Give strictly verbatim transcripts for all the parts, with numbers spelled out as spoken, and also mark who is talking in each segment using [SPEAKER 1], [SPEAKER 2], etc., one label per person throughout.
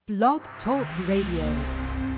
[SPEAKER 1] Blog Talk Radio.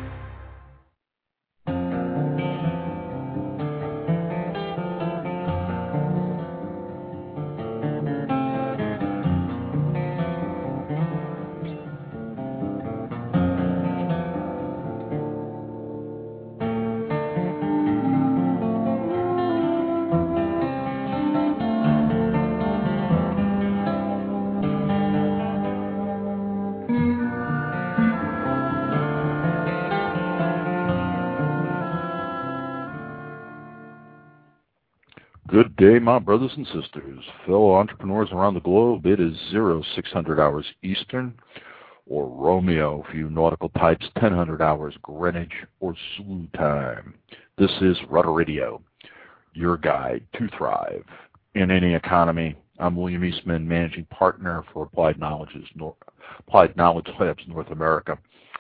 [SPEAKER 2] Good day, my brothers and sisters, fellow entrepreneurs around the globe. It is zero six hundred hours Eastern, or Romeo, for you nautical types, ten hundred hours Greenwich or Sulu time. This is Rudder Radio, your guide to thrive in any economy. I'm William Eastman, managing partner for Applied Knowledge's Nor- Applied Knowledge Labs North America,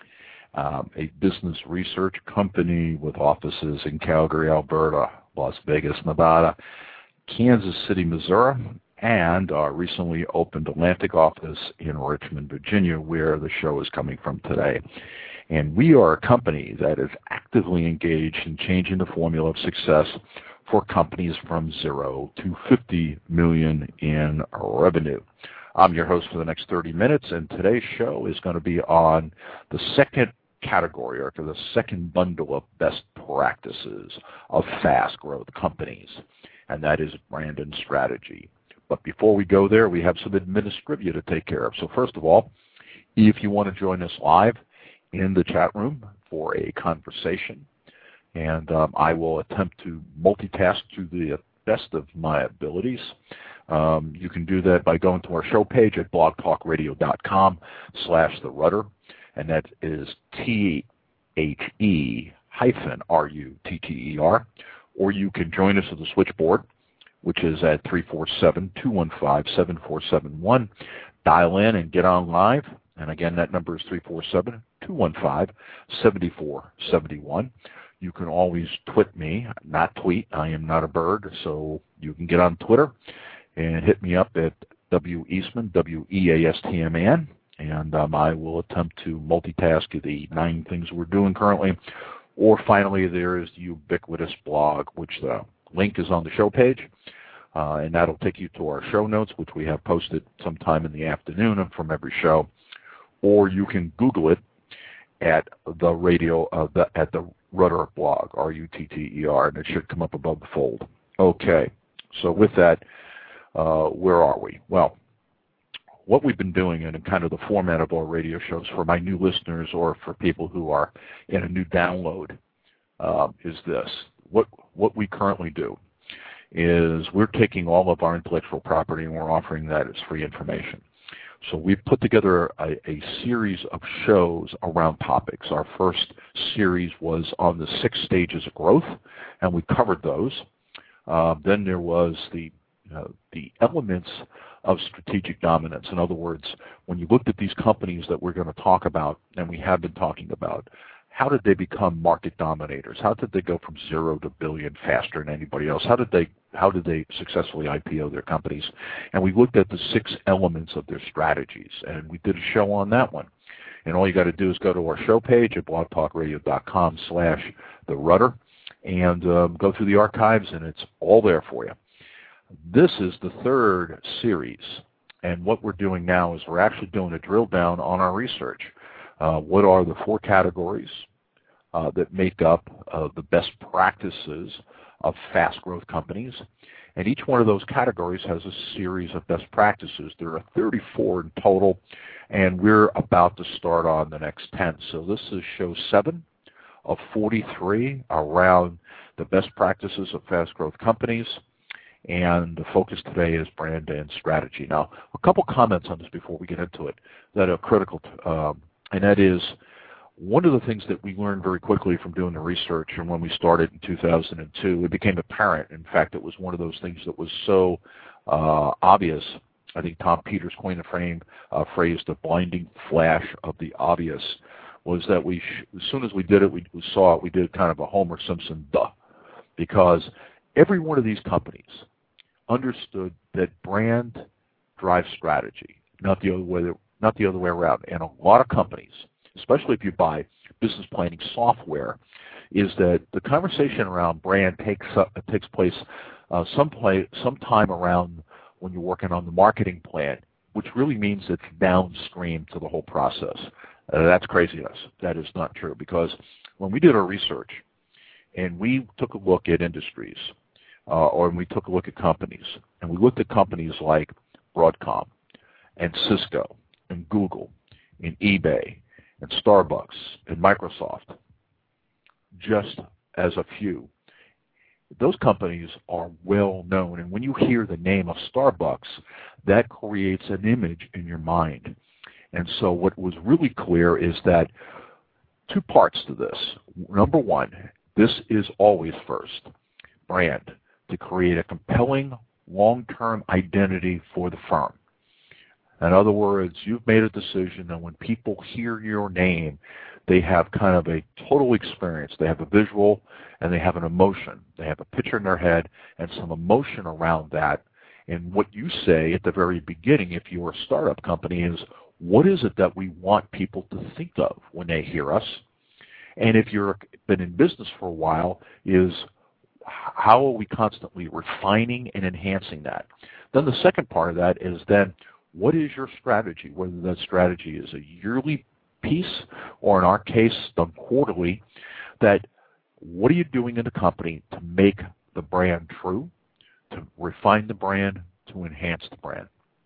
[SPEAKER 2] um, a business research company with offices in Calgary, Alberta, Las Vegas, Nevada, Kansas City, Missouri, and our recently opened Atlantic office in Richmond, Virginia, where the show is coming from today. And we are a company that is actively engaged in changing the formula of success for companies from zero to fifty million in revenue. I'm your host for the next thirty minutes, and today's show is going to be on the second category, or for the second bundle of best practices of fast growth companies, and that is brand and strategy. But before we go there, we have some administrivia to take care of. So first of all, if you want to join us live in the chat room for a conversation, and um, I will attempt to multitask to the best of my abilities, um, you can do that by going to our show page at blogtalkradio.com slash the rudder. And that is T H E hyphen R U T T E R. Or you can join us at the switchboard, which is at three four seven, two one five, seven four seven one. Dial in and get on live. And again, that number is three four seven, two one five, seven four seven one. You can always twit me, not tweet. I am not a bird. So you can get on Twitter and hit me up at W Eastman, W E A S T M A N. And um, I will attempt to multitask the nine things we're doing currently. Or finally, there is the ubiquitous blog, which the link is on the show page. Uh, and that'll take you to our show notes, which we have posted sometime in the afternoon from every show. Or you can Google it at the radio, uh, the, at the Rudder blog, R U T T E R, and it should come up above the fold. Okay, so with that, uh, where are we? Well, what we've been doing in kind of the format of our radio shows for my new listeners or for people who are in a new download uh, is this. What what we currently do is we're taking all of our intellectual property and we're offering that as free information. So we've put together a, a series of shows around topics. Our first series was on the six stages of growth, and we covered those. Uh, then there was the uh, the elements of strategic dominance. In other words, when you looked at these companies that we're going to talk about, and we have been talking about, how did they become market dominators? How did they go from zero to billion faster than anybody else? How did they how did they successfully I P O their companies? And we looked at the six elements of their strategies, and we did a show on that one. And all you got to do is go to our show page at blogtalkradio.com slash the rudder and um, go through the archives, and it's all there for you. This is the third series, and what we're doing now is we're actually doing a drill down on our research. Uh, what are the four categories uh, that make up uh, the best practices of fast growth companies? And each one of those categories has a series of best practices. There are thirty-four in total, and we're about to start on the next ten. So this is show seven of forty-three around the best practices of fast growth companies. And the focus today is brand and strategy. Now, a couple comments on this before we get into it that are critical, to, um, and that is one of the things that we learned very quickly from doing the research, and when we started in two thousand two, it became apparent. In fact, it was one of those things that was so uh, obvious. I think Tom Peters coined the frame, uh, phrase, the blinding flash of the obvious, was that we, sh- as soon as we did it, we, we saw it, we did kind of a Homer Simpson duh, because every one of these companies understood that brand drives strategy, not the other way, not the other way around. And a lot of companies especially if you buy business planning software, is that the conversation around brand takes uh, takes place uh, some play, sometime around when you're working on the marketing plan, which really means it's downstream to the whole process. Uh, that's craziness. That is not true, because when we did our research and we took a look at industries, uh, or we took a look at companies, and we looked at companies like Broadcom and Cisco and Google and eBay and Starbucks and Microsoft, just as a few. Those companies are well known, and when you hear the name of Starbucks, that creates an image in your mind. And so what was really clear is that two parts to this. Number one, this is always first, brand, to create a compelling long-term identity for the firm. In other words, you've made a decision, and when people hear your name, they have kind of a total experience. They have a visual and they have an emotion. They have a picture in their head and some emotion around that. And what you say at the very beginning, if you're a startup company, is what is it that we want people to think of when they hear us? And if you've been in business for a while, is how are we constantly refining and enhancing that? Then the second part of that is then what is your strategy, whether that strategy is a yearly piece, or in our case, done quarterly, that what are you doing in the company to make the brand true, to refine the brand, to enhance the brand?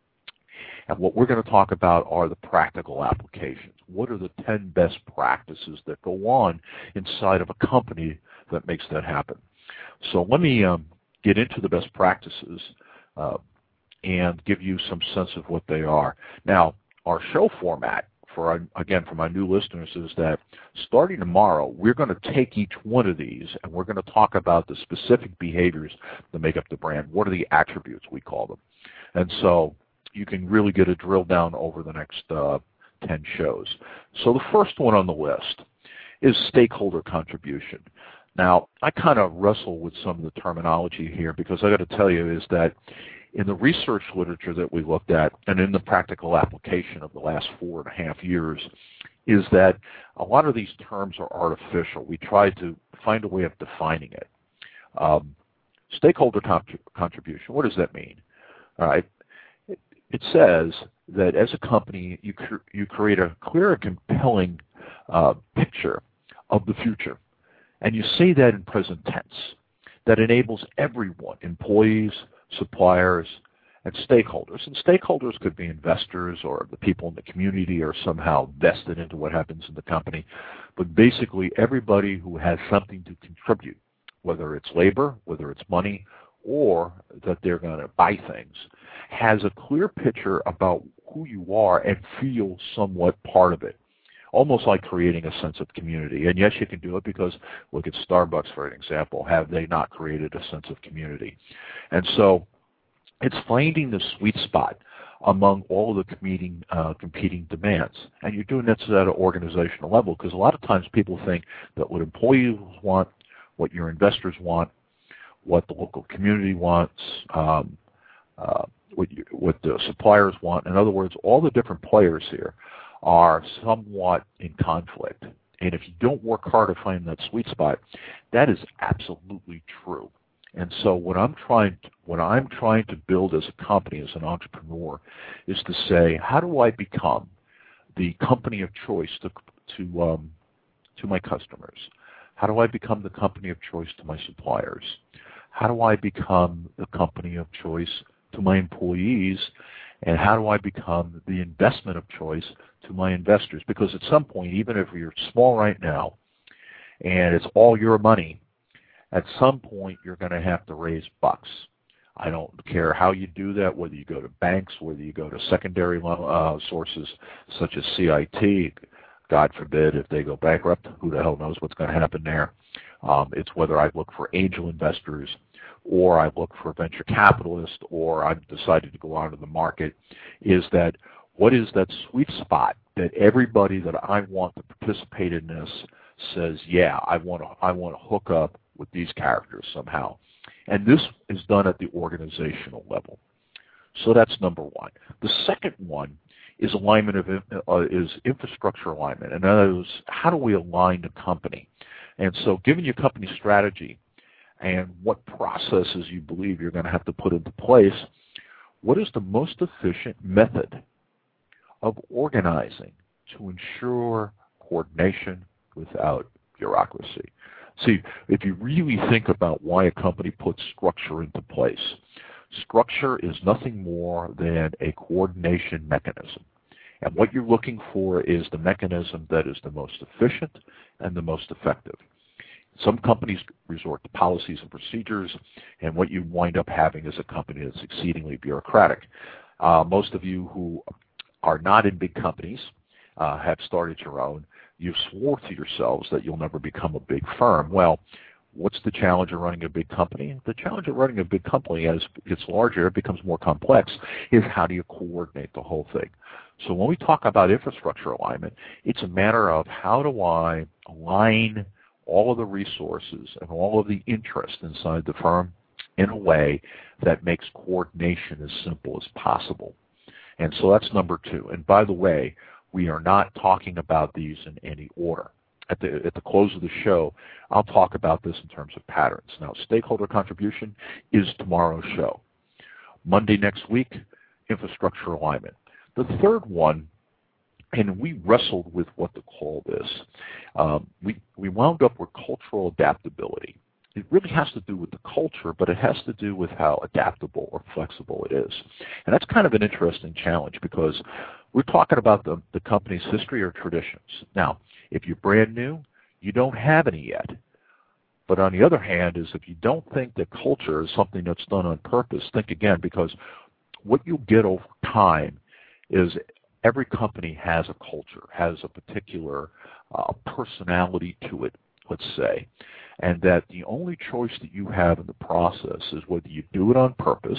[SPEAKER 2] And what we're going to talk about are the practical applications. What are the ten best practices that go on inside of a company that makes that happen? So let me um, get into the best practices uh, and give you some sense of what they are. Now, our show format, for our, again, for my new listeners, is that starting tomorrow, we're going to take each one of these and we're going to talk about the specific behaviors that make up the brand. What are the attributes, we call them? And so you can really get a drill down over the next uh, ten shows. So the first one on the list is stakeholder contribution. Now, I kind of wrestle with some of the terminology here, because I got to tell you is that in the research literature that we looked at and in the practical application of the last four and a half years is that a lot of these terms are artificial. We tried to find a way of defining it. Um, stakeholder contrib- contribution, what does that mean? All right. It, it says that as a company, you, cr- you create a clear and compelling uh, picture of the future. And you say that in present tense. That enables everyone, employees, suppliers, and stakeholders. And stakeholders could be investors or the people in the community or somehow vested into what happens in the company. But basically everybody who has something to contribute, whether it's labor, whether it's money, or that they're going to buy things, has a clear picture about who you are and feel somewhat part of it. Almost like creating a sense of community. And yes, you can do it, because look at Starbucks, for an example. Have they not created a sense of community? And so it's finding the sweet spot among all of the competing, uh, competing demands. And you're doing this at an organizational level, because a lot of times people think that what employees want, what your investors want, what the local community wants, um, uh, what, you, what the suppliers want. In other words, all the different players here are somewhat in conflict. And if you don't work hard to find that sweet spot, that is absolutely true. And so what I'm trying to, what I'm trying to build as a company, as an entrepreneur, is to say, how do I become the company of choice to to um, to my customers? How do I become the company of choice to my suppliers? How do I become the company of choice to my employees? And how do I become the investment of choice to my investors? Because at some point, even if you're small right now and it's all your money, at some point you're going to have to raise bucks. I don't care how you do that, whether you go to banks, whether you go to secondary uh, sources such as C I T. God forbid if they go bankrupt, who the hell knows what's going to happen there. Um, it's whether I look for angel investors, or I look for venture capitalists, or I've decided to go out of the market, is that what is that sweet spot that everybody that I want to participate in this says, yeah, I want to I want to hook up with these characters somehow. And this is done at the organizational level. So that's number one. The second one is alignment of uh, is infrastructure alignment, and that is how do we align the company. And so, given your company strategy and what processes you believe you're going to have to put into place, what is the most efficient method of organizing to ensure coordination without bureaucracy? See, if you really think about why a company puts structure into place, structure is nothing more than a coordination mechanism. And what you're looking for is the mechanism that is the most efficient and the most effective. Some companies resort to policies and procedures, and what you wind up having is a company that's exceedingly bureaucratic. Uh, most of you who are not in big companies uh, have started your own. You swore to yourselves that you'll never become a big firm. Well, what's the challenge of running a big company? The challenge of running a big company, as it gets larger, it becomes more complex, is how do you coordinate the whole thing? So when we talk about infrastructure alignment, it's a matter of how do I align all of the resources and all of the interest inside the firm in a way that makes coordination as simple as possible. And so that's number two. And by the way, we are not talking about these in any order. At the, at the close of the show, I'll talk about this in terms of patterns. Now, stakeholder contribution is tomorrow's show. Monday next week, infrastructure alignment. The third one, and we wrestled with what to call this, um, we, we wound up with cultural adaptability. It really has to do with the culture, but it has to do with how adaptable or flexible it is. And that's kind of an interesting challenge because we're talking about the, the company's history or traditions. Now, if you're brand new, you don't have any yet. But on the other hand is if you don't think that culture is something that's done on purpose, think again, because what you'll get over time is every company has a culture, has a particular uh, personality to it, let's say, and that the only choice that you have in the process is whether you do it on purpose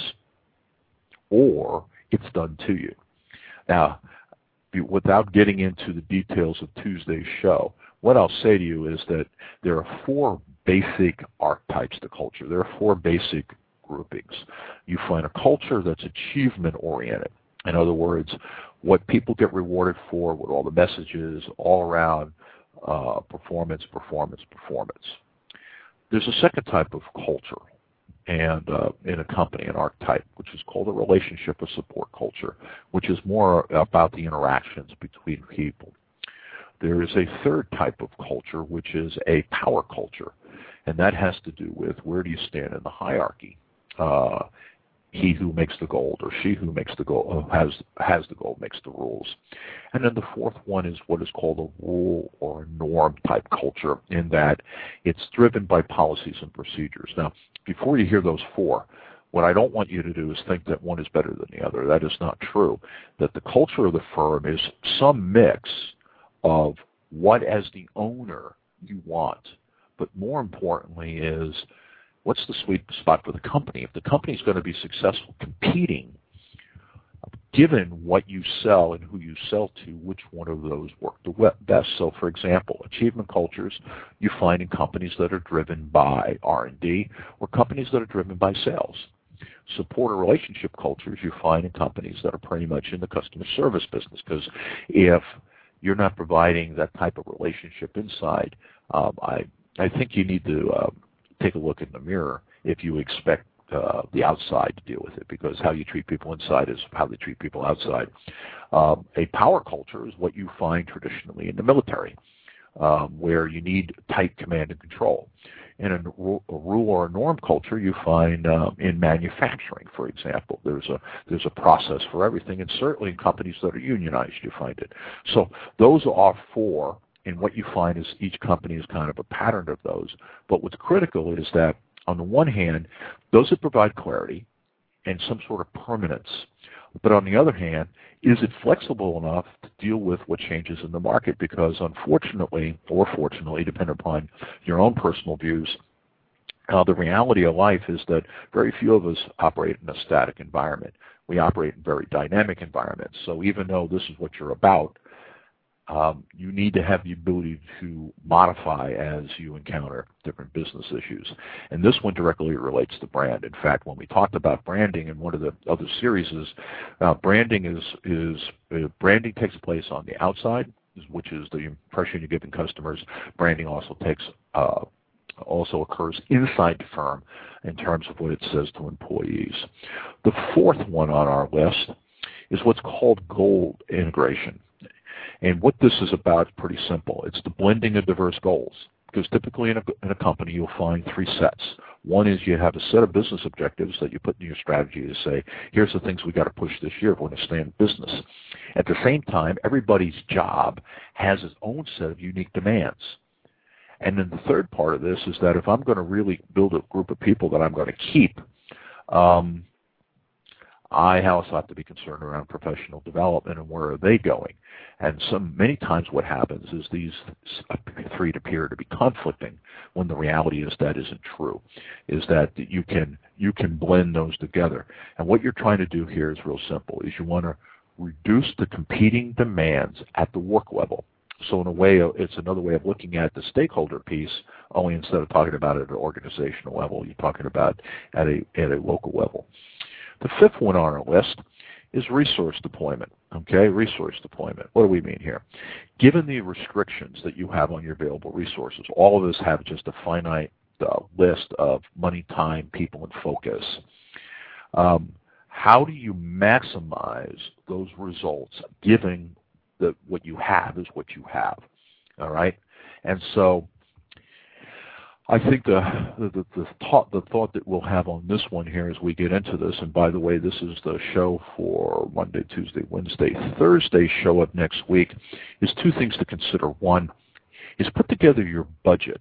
[SPEAKER 2] or it's done to you. Now, without getting into the details of Tuesday's show, what I'll say to you is that there are four basic archetypes to culture. There are four basic groupings. You find a culture that's achievement-oriented. In other words, what people get rewarded for, what all the messages all around uh, performance, performance, performance. There's a second type of culture and uh, in a company, an archetype, which is called a relationship or support culture, which is more about the interactions between people. There is a third type of culture, which is a power culture, and that has to do with where do you stand in the hierarchy. Uh, he who makes the gold or she who makes the gold, has, has the gold makes the rules. And then the fourth one is what is called a rule or a norm type culture, in that it's driven by policies and procedures. Now, before you hear those four, what I don't want you to do is think that one is better than the other. That is not true. That the culture of the firm is some mix of what as the owner you want, but more importantly is what's the sweet spot for the company? If the company is going to be successful competing, given what you sell and who you sell to, which one of those work the best? So, for example, achievement cultures you find in companies that are driven by R and D or companies that are driven by sales. Support or relationship cultures you find in companies that are pretty much in the customer service business, because if you're not providing that type of relationship inside, um, I, I think you need to uh, take a look in the mirror if you expect uh, the outside to deal with it, because how you treat people inside is how they treat people outside. Um, a power culture is what you find traditionally in the military, um, where you need tight command and control. In a, a rule or a norm culture, you find uh, in manufacturing, for example, there's a there's a process for everything, and certainly in companies that are unionized, you find it. So those are four. And what you find is each company is kind of a pattern of those. But what's critical is that, on the one hand, those that provide clarity and some sort of permanence. But on the other hand, is it flexible enough to deal with what changes in the market? Because unfortunately, or fortunately, depending upon your own personal views, uh, the reality of life is that very few of us operate in a static environment. We operate in very dynamic environments. So even though this is what you're about, Um, you need to have the ability to modify as you encounter different business issues. And this one directly relates to brand. In fact, when we talked about branding in one of the other series, is, uh, branding is, is uh, branding takes place on the outside, which is the impression you're giving customers. Branding also takes uh, also occurs inside the firm in terms of what it says to employees. The fourth one on our list is what's called goal integration. And what this is about is pretty simple. It's the blending of diverse goals. Because typically in a, in a company you'll find three sets. One is you have a set of business objectives that you put in your strategy to say, here's the things we got to push this year if we're going to stay in business. At the same time, everybody's job has its own set of unique demands. And then the third part of this is that if I'm going to really build a group of people that I'm going to keep, um, I also have to be concerned around professional development and where are they going. And some many times what happens is these three appear to be conflicting when the reality is that isn't true, is that you can you can blend those together. And what you're trying to do here is real simple, is you want to reduce the competing demands at the work level. So in a way, it's another way of looking at the stakeholder piece, only instead of talking about it at an organizational level, you're talking about at a at a local level. The fifth one on our list is resource deployment. Okay, resource deployment. What do we mean here? Given the restrictions that you have on your available resources, all of us have just a finite uh, list of money, time, people, and focus. Um, how do you maximize those results given that what you have is what you have? All right, and so I think the the, the, thought, the thought that we'll have on this one here as we get into this, and by the way, this is the show for Monday, Tuesday, Wednesday, Thursday show up next week, is two things to consider. One is put together your budget,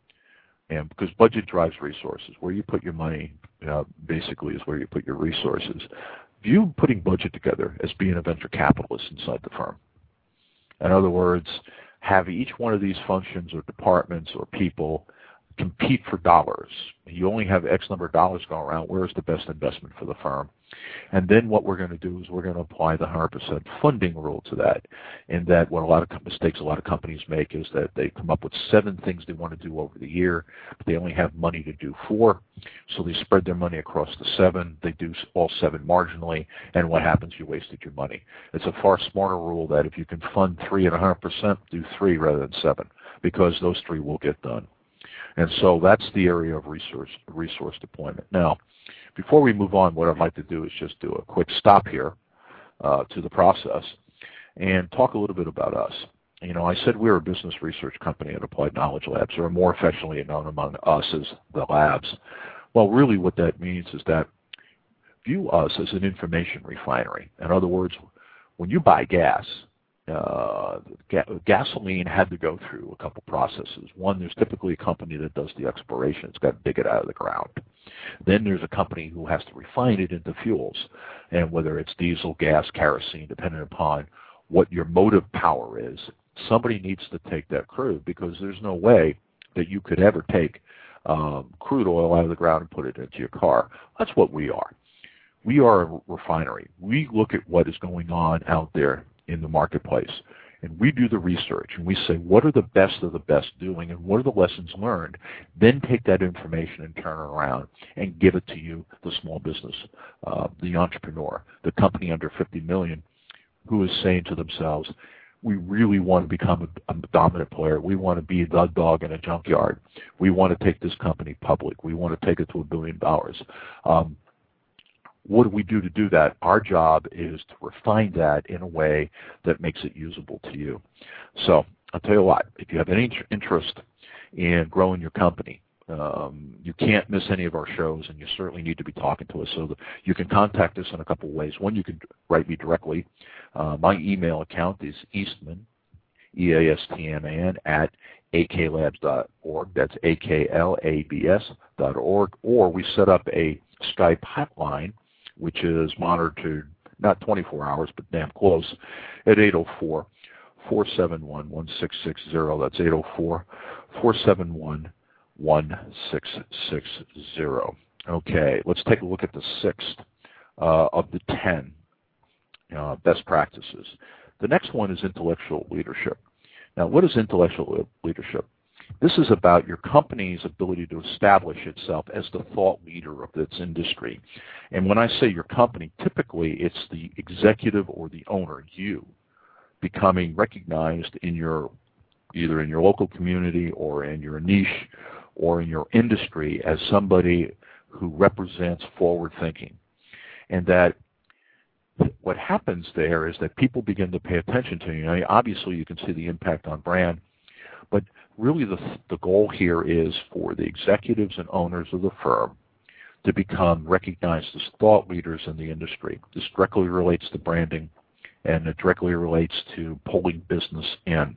[SPEAKER 2] and because budget drives resources. Where you put your money uh, basically is where you put your resources. View putting budget together as being a venture capitalist inside the firm. In other words, have each one of these functions or departments or people compete for dollars. You only have X number of dollars going around. Where's the best investment for the firm? And then what we're going to do is we're going to apply the one hundred percent funding rule to that. In that, what a lot of mistakes a lot of companies make is that they come up with seven things they want to do over the year, but they only have money to do four. So they spread their money across the seven. They do all seven marginally, and what happens? You wasted your money. It's a far smarter rule that if you can fund three at one hundred percent, do three rather than seven, because those three will get done. And so that's the area of resource resource deployment. Now, before we move on, what I'd like to do is just do a quick stop here uh, to the process and talk a little bit about us. You know, I said we're a business research company at Applied Knowledge Labs, or more affectionately known among us as the labs. Well, really what that means is that view us as an information refinery. In other words, when you buy gas, Uh, ga- gasoline had to go through a couple processes. One, there's typically a company that does the exploration. It's got to dig it out of the ground. Then there's a company who has to refine it into fuels, and whether it's diesel, gas, kerosene, depending upon what your motive power is, somebody needs to take that crude, because there's no way that you could ever take um, crude oil out of the ground and put it into your car. That's what we are. We are a refinery. We look at what is going on out there in the marketplace, and we do the research, and we say, what are the best of the best doing, and what are the lessons learned? Then take that information and turn it around and give it to you, the small business, uh, the entrepreneur, the company under fifty million, who is saying to themselves, we really want to become a, a dominant player. We want to be the dog in a junkyard. We want to take this company public. We want to take it to a billion dollars. Um, What do we do to do that? Our job is to refine that in a way that makes it usable to you. So I'll tell you what, if you have any interest in growing your company, um, you can't miss any of our shows, and you certainly need to be talking to us. So that you can contact us in a couple of ways. One, you can write me directly. Uh, my email account is Eastman, E A S T M A N, at a k labs dot org. That's A K L A B S dot org. Or we set up a Skype hotline, which is monitored not twenty-four hours, but damn close, at eight oh four, four seven one, one six six zero. That's eight oh four, four seven one, one six six zero. Okay, let's take a look at the sixth uh, of the ten uh, best practices. The next one is intellectual leadership. Now, what is intellectual leadership? This is about your company's ability to establish itself as the thought leader of its industry. And when I say your company, typically it's the executive or the owner, you, becoming recognized in your either in your local community or in your niche or in your industry as somebody who represents forward thinking. And that what happens there is that people begin to pay attention to you. Now, obviously, you can see the impact on brand, but really the, the goal here is for the executives and owners of the firm to become recognized as thought leaders in the industry. This directly relates to branding, and it directly relates to pulling business in.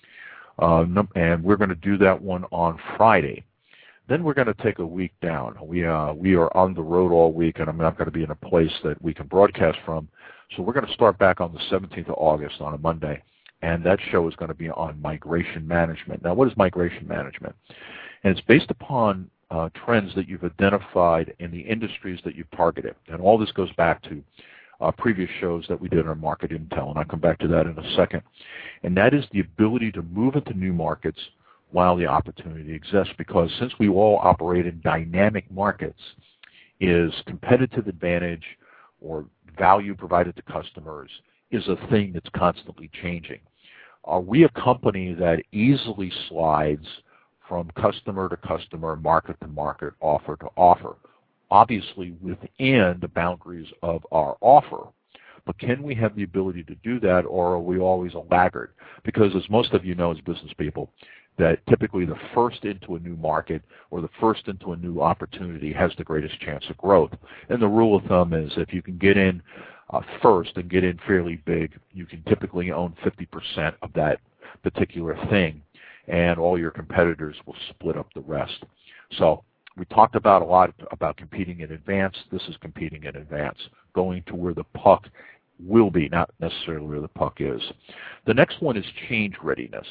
[SPEAKER 2] Uh, and we're going to do that one on Friday. Then we're going to take a week down. We uh, we are on the road all week, and I'm not going to be in a place that we can broadcast from. So we're going to start back on the seventeenth of August on a Monday, and that show is going to be on migration management. Now, what is migration management? And it's based upon uh, trends that you've identified in the industries that you've targeted. And all this goes back to Uh, previous shows that we did on market intel, and I'll come back to that in a second. And that is the ability to move into new markets while the opportunity exists, because since we all operate in dynamic markets, is competitive advantage or value provided to customers is a thing that's constantly changing. Are we a company that easily slides from customer to customer, market to market, offer to offer? Obviously within the boundaries of our offer. But can we have the ability to do that, or are we always a laggard? Because as most of you know as business people, that typically the first into a new market or the first into a new opportunity has the greatest chance of growth. And the rule of thumb is if you can get in uh, first and get in fairly big, you can typically own fifty percent of that particular thing, and all your competitors will split up the rest. So we talked about a lot about competing in advance. This is competing in advance, going to where the puck will be, not necessarily where the puck is. The next one is change readiness.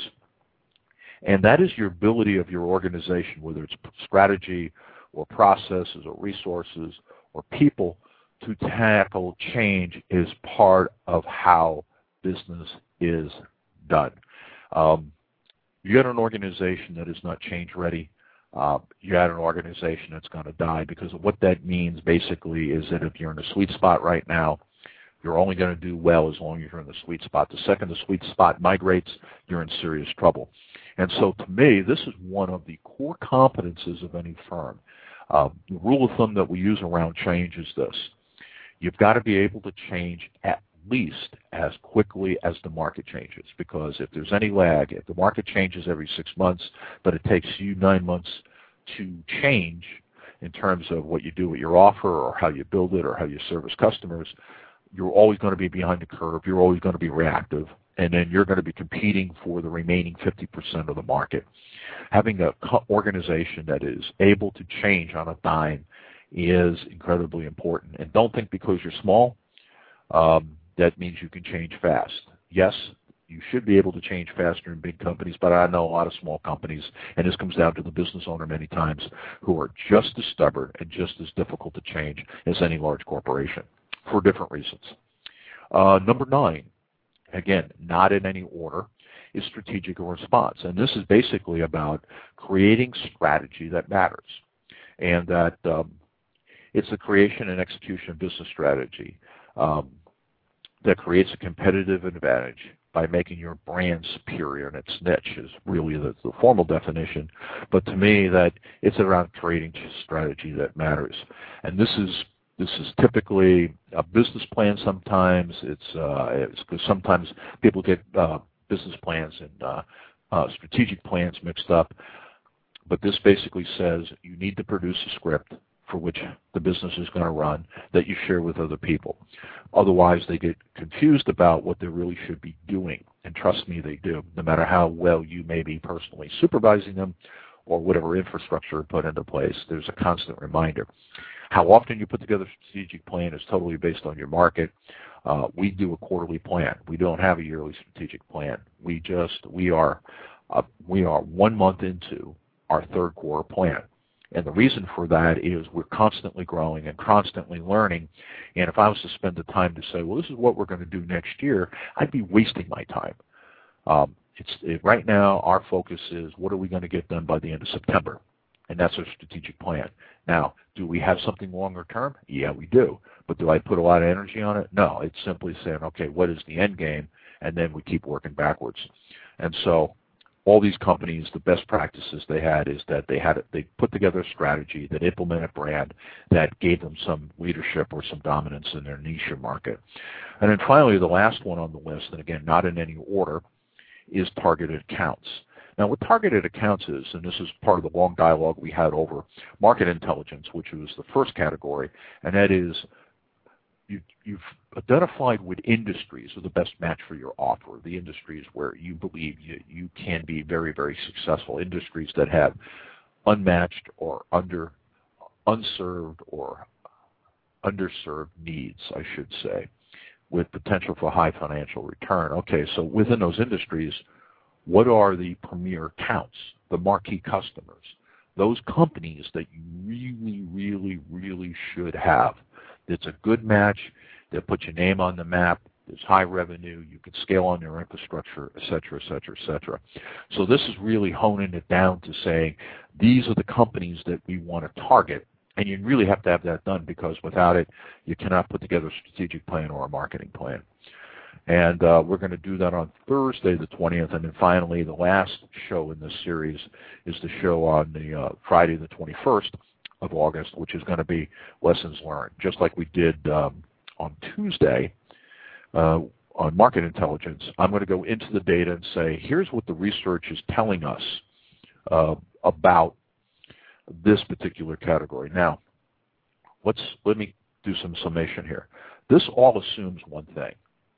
[SPEAKER 2] And that is your ability of your organization, whether it's strategy or processes or resources or people, to tackle change is part of how business is done. Um, you got an organization that is not change ready. Uh, you got an organization that's going to die, because what that means basically is that if you're in a sweet spot right now, you're only going to do well as long as you're in the sweet spot. The second the sweet spot migrates, you're in serious trouble. And so to me, this is one of the core competencies of any firm. Uh, the rule of thumb that we use around change is this. You've got to be able to change at least as quickly as the market changes, because if there's any lag, if the market changes every six months, but it takes you nine months to change in terms of what you do with your offer or how you build it or how you service customers, you're always going to be behind the curve. You're always going to be reactive, and then you're going to be competing for the remaining fifty percent of the market. Having an organization that is able to change on a dime is incredibly important. And don't think because you're small, um, that means you can change fast. Yes, you should be able to change faster in big companies, but I know a lot of small companies, and this comes down to the business owner many times, who are just as stubborn and just as difficult to change as any large corporation for different reasons. Uh, number nine, again, not in any order, is strategic response. And this is basically about creating strategy that matters. And that um, it's the creation and execution of business strategy um, that creates a competitive advantage by making your brand superior in its niche is really the, the formal definition. But to me, that it's around creating strategy that matters. And this is This is typically a business plan. Sometimes it's because uh, sometimes people get uh, business plans and uh, uh, strategic plans mixed up. But this basically says you need to produce a script for which the business is going to run that you share with other people. Otherwise, they get confused about what they really should be doing. And trust me, they do. No matter how well you may be personally supervising them or whatever infrastructure put into place, there's a constant reminder. How often you put together a strategic plan is totally based on your market. Uh, we do a quarterly plan. We don't have a yearly strategic plan. We just we are uh, we are one month into our third quarter plan, And the reason for that is we're constantly growing and constantly learning. And if I was to spend the time to say, well, this is what we're going to do next year, I'd be wasting my time. Um, it's it, right now, our focus is what are we going to get done by the end of September? And that's our strategic plan. Now, do we have something longer term? Yeah, we do. But do I put a lot of energy on it? No. It's simply saying, okay, what is the end game? And then we keep working backwards. And so all these companies, the best practices they had is that they had they put together a strategy that implemented brand that gave them some leadership or some dominance in their niche market. And then finally, the last one on the list, and again, not in any order, is targeted accounts. Now, what targeted accounts is, and this is part of the long dialogue we had over market intelligence, which was the first category, and that is you, you've identified what industries are the best match for your offer, the industries where you believe you, you can be very, very successful, industries that have unmatched or under unserved or underserved needs, I should say, with potential for high financial return. Okay, so within those industries, what are the premier accounts, the marquee customers, those companies that you really, really, really should have? It's a good match, that puts your name on the map, there's high revenue, you can scale on your infrastructure, et cetera, et cetera, et cetera. So this is really honing it down to saying these are the companies that we want to target. And you really have to have that done because without it, you cannot put together a strategic plan or a marketing plan. And uh, we're going to do that on Thursday the twentieth. And then finally, the last show in this series is the show on the uh, Friday the twenty-first of August, which is going to be lessons learned. Just like we did um, on Tuesday uh, on market intelligence, I'm going to go into the data and say, here's what the research is telling us uh, about this particular category. Now, let's let me do some summation here. This all assumes one thing.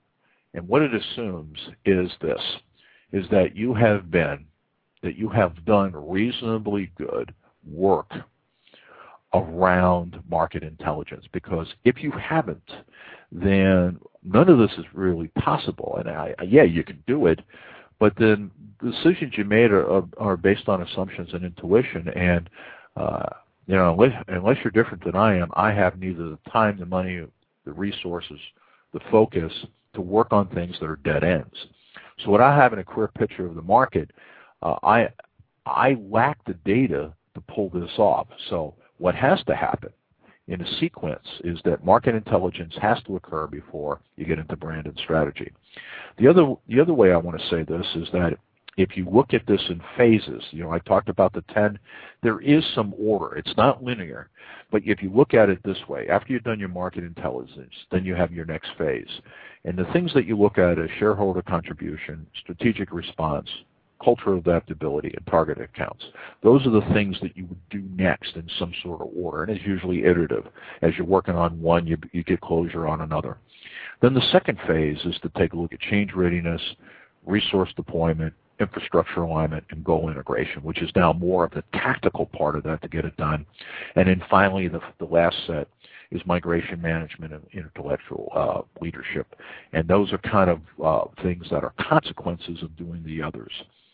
[SPEAKER 2] And what it assumes is this, is that you have been, that you have done reasonably good work around market intelligence. Because if you haven't, then none of this is really possible. And I, yeah, you can do it, but then the decisions you made are, are based on assumptions and intuition. And, uh, you know, unless, unless you're different than I am, I have neither the time, the money, the resources, the focus to work on things that are dead ends. So without having a clear picture of the market, uh, I I lack the data to pull this off. So what has to happen in a sequence is that market intelligence has to occur before you get into brand and strategy. The other the other way I want to say this is that if you look at this in phases, you know, I talked about the ten, there is some order. It's not linear. But if you look at it this way, after you've done your market intelligence, then you have your next phase. And the things that you look at is shareholder contribution, strategic response, cultural adaptability, and target accounts. Those are the things that you would do next in some sort of order, and it's usually iterative. As you're working on one, you, you get closure on another. Then the second phase is to take a look at change readiness, resource deployment, infrastructure alignment, and goal integration, which is now more of the tactical part of that to get it done. And then finally, the, the last set is migration management and intellectual uh, leadership. And those are kind of uh, things that are consequences of doing the others.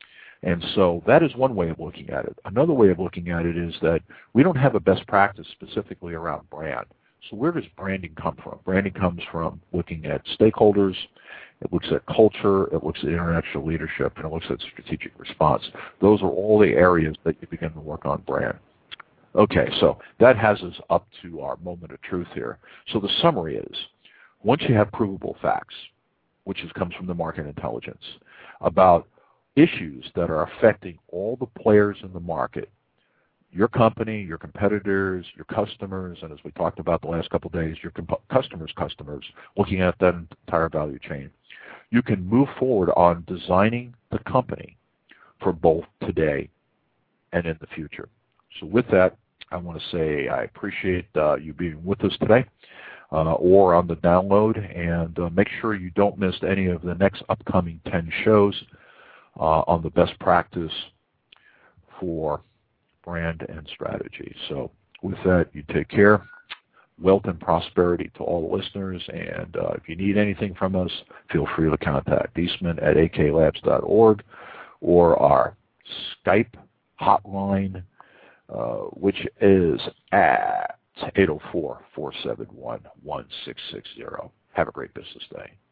[SPEAKER 2] And so that is one way of looking at it. Another way of looking at it is that we don't have a best practice specifically around brand. So where does branding come from? Branding comes from looking at stakeholders, it looks at culture, it looks at international leadership, and it looks at strategic response. Those are all the areas that you begin to work on brand. Okay, so that has us up to our moment of truth here. So the summary is, once you have provable facts, which is, comes from the market intelligence, about issues that are affecting all the players in the market, your company, your competitors, your customers, and as we talked about the last couple of days, your customers' customers, looking at that entire value chain, you can move forward on designing the company for both today and in the future. So with that, I want to say I appreciate uh, you being with us today uh, or on the download, and uh, make sure you don't miss any of the next upcoming ten shows uh, on the best practice for brand and strategy. So with that, you take care. Wealth and prosperity to all the listeners, and uh, if you need anything from us, feel free to contact Eastman at a k labs dot org or our Skype hotline uh, which is at eight oh four, four seven one, one six six zero. Have a great business day.